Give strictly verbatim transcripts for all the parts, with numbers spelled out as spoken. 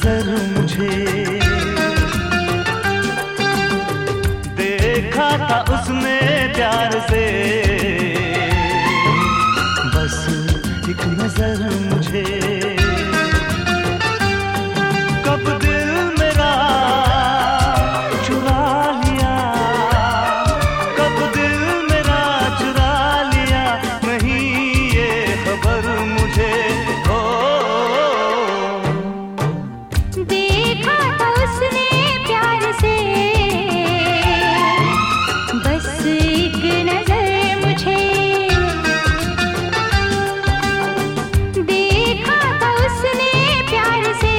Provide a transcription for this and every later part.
नजर मुझे, देखा था उसने प्यार से, बस एक नजर मुझे। कब दिल मेरा चुरा लिया, कब दिल मेरा चुरा लिया, नहीं ये खबर मुझे। हो देखा था उसने प्यार से, बस एक नजर मुझे, देखा था उसने प्यार से,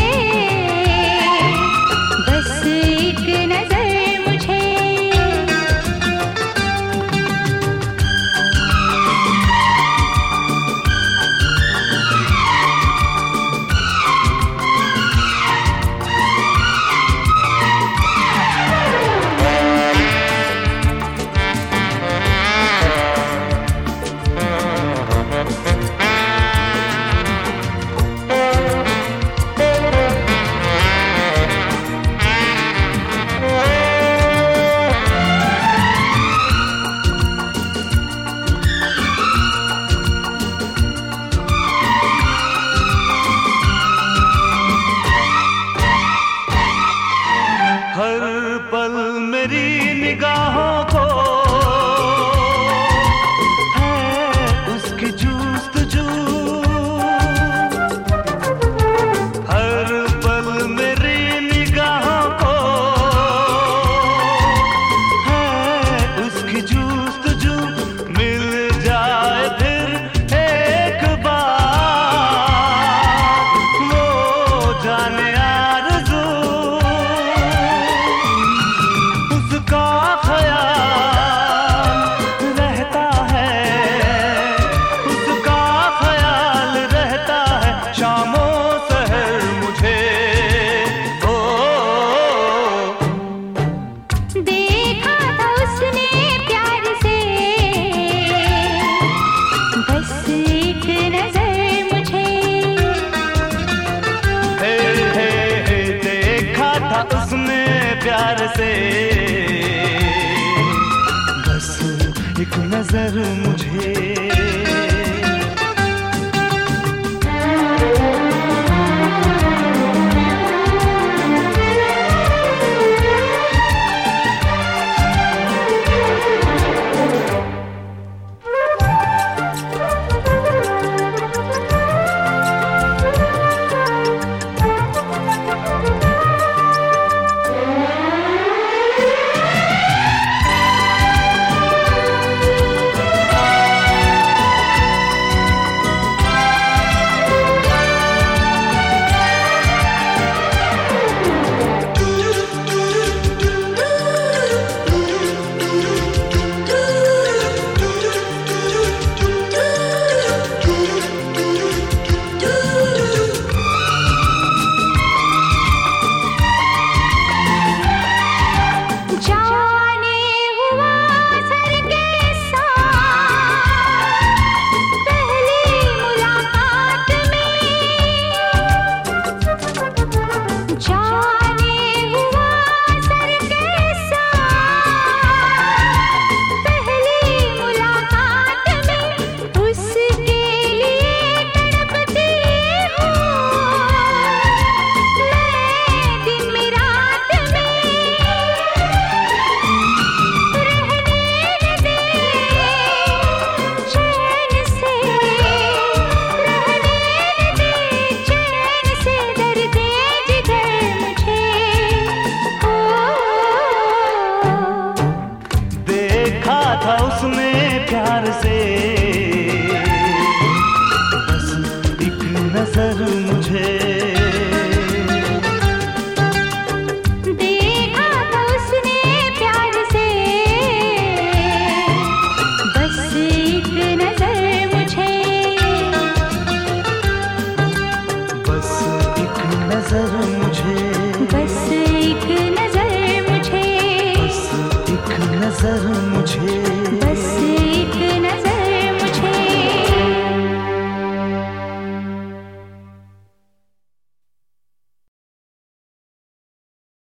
बस एक नजर मुझे। हर पल मेरी निगाहों को है उसकी जुस्तजू, हर पल मेरी निगाहों को है उसकी जुस्तजू। मिल जाए फिर एक बार वो जाने आरज़ू, उसका ख्याल रहता है, उसका ख्याल रहता है शामों सहर मुझे। ओ देखा था उसने प्यार से, बस एक नजर मुझे, हे हे हे देखा था उसने प्यार से, बस एक नजर मुझे। जाने हुआ सर के साथ पहली मुलाकात में, जाने हुआ सर के साथ पहली मुलाकात में, उसके लिए तड़पती हूँ मैं दिन में रात में। देखा था उसने प्यार से, बस एक नजर मुझे, देखा था उसने प्यार से, बस एक नजर मुझे, बस एक नजर